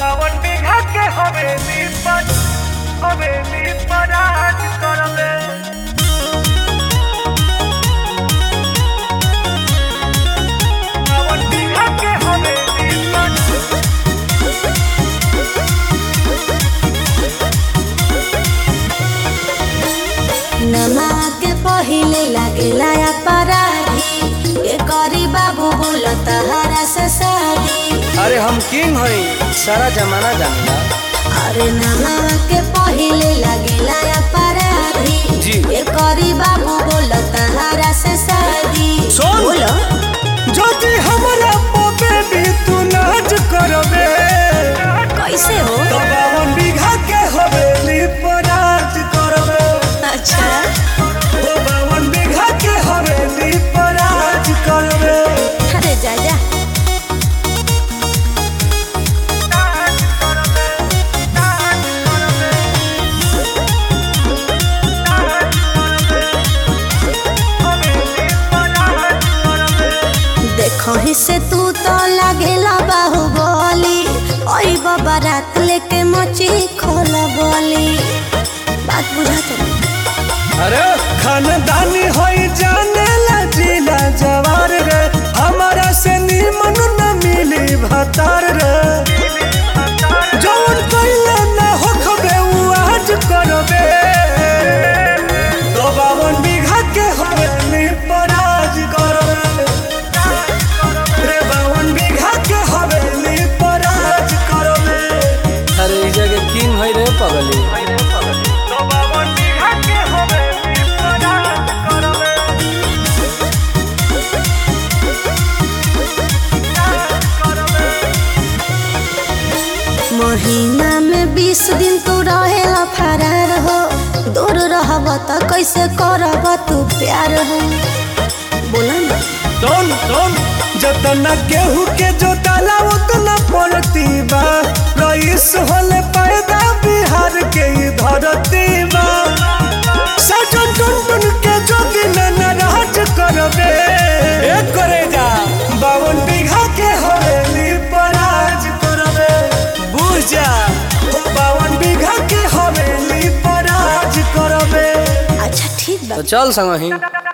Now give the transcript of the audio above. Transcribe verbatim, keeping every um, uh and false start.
बावन बीघा के हवेली पर हवेली पर राज करले। बावन बीघा के हवेली पर नमा के पहिले लागेला अपराधी ये करी बाबू बोलत हरा से शादी। अरे हम किंग हई सारा जमाना जानला। अरे नमा के पहिले लागेला अपराधी जी। ये करी बाबू बोलत हरा से शादी। सुन। बोलो जदि हमरा बेबी तू नाच करबे कैसे हो? तो बावन बीघा के हवेली पर राज करबे। अच्छा ओ बावन बीघा के हवेली पर राज करबे। अरे जा जा राज करले राज करले राज करले हवेली पर राज करले। देखो ही से तू तो लागेला बाहुबली ओई बाबा रात लेके मची खोला बोली। बात बुझा तो अरे खानदानी होई जाने ला जिला जवार रे हमारा से निमन न मिली भतार रे। जौन कइले ना होखबे उ आज करबे। तो बावन बीघा के हवेली पर राज करबे। रे बावन बीघा के हवेली पर राज करबे। अरे ई जगह किंग है रे पगली। तो बावन बीघा के हवेली पर राज करले राज करले। महीना में बीस दिन तू रहेला फरार हो। दूर रहब त कैसे करब तू प्यार हो? बोला ना टोन टोन जतना केहू के जोताला उतना पड़ती बा। रईस होले पैदा बिहार के ही धरती बा। सजन टुन टुन के जोगी न राज करबे। एक करे जा बावन बीघा के हवेली पर राज करबे। बुझ जा ओ बावन बीघा के हवेली पर राज करबे। अच्छा ठीक बा। तो चल संगही।